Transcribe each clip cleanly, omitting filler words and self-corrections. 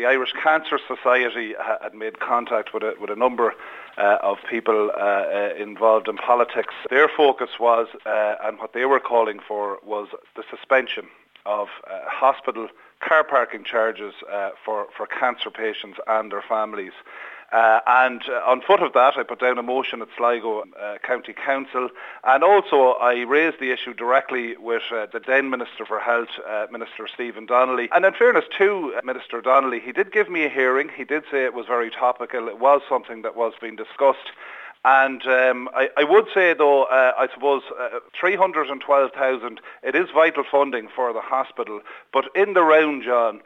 Irish Cancer Society had made contact with a number of people involved in politics. Their focus was, and what they were calling for, was the suspension of hospital car parking charges for cancer patients and their families. And on foot of that, I put down a motion at Sligo County Council, and also I raised the issue directly with the then Minister for Health, Minister Stephen Donnelly. And in fairness to Minister Donnelly, he did give me a hearing. He did say it was very topical. It was something that was being discussed. And I would say, though, I suppose 312,000, it is vital funding for the hospital. But in the round, John,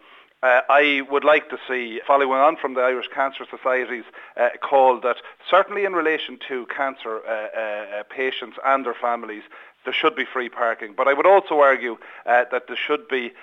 I would like to see, following on from the Irish Cancer Society's call, that certainly in relation to cancer patients and their families, there should be free parking. But I would also argue that there should be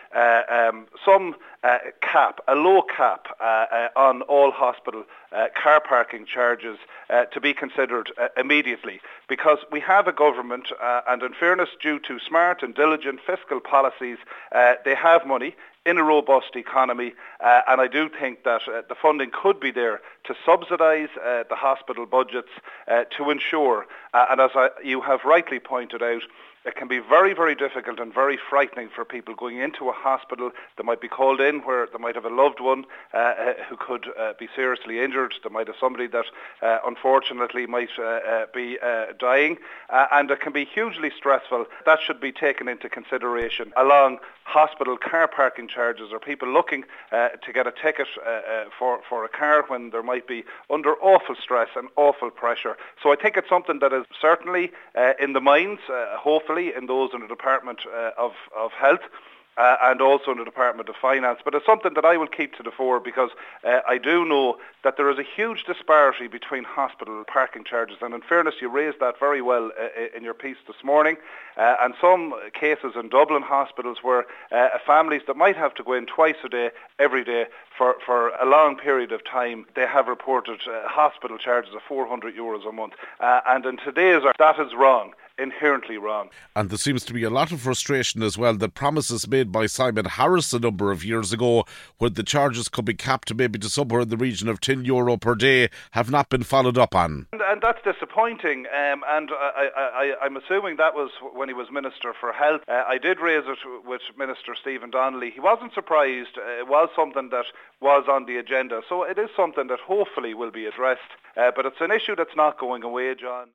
some cap, a low cap on all hospital car parking charges to be considered immediately. Because we have a government, and in fairness, due to smart and diligent fiscal policies, they have money in a robust economy, and I do think that the funding could be there to subsidise the hospital budgets to ensure, and as you have rightly pointed out, it can be very, very difficult and very frightening for people going into a hospital. They might be called in where they might have a loved one who could be seriously injured. They might have somebody that unfortunately might be dying, and it can be hugely stressful. That should be taken into consideration along hospital car parking charges, or people looking to get a ticket for a car when there might be under awful stress and awful pressure. So I think it's something that is certainly in the minds, hopefully, in those in the Department of Health and also in the Department of Finance. But it's something that I will keep to the fore, because I do know that there is a huge disparity between hospital parking charges. And in fairness, you raised that very well in your piece this morning. And some cases in Dublin hospitals where families that might have to go in twice a day, every day, for a long period of time, they have reported hospital charges of €400 a month. And in today's, that is wrong. Inherently wrong. And there seems to be a lot of frustration as well. The promises made by Simon Harris a number of years ago, when the charges could be capped maybe to somewhere in the region of €10 per day, have not been followed up on. And that's disappointing. And I'm assuming that was when he was Minister for Health. I did raise it with Minister Stephen Donnelly. He wasn't surprised. It was something that was on the agenda. So it is something that hopefully will be addressed. But it's an issue that's not going away, John.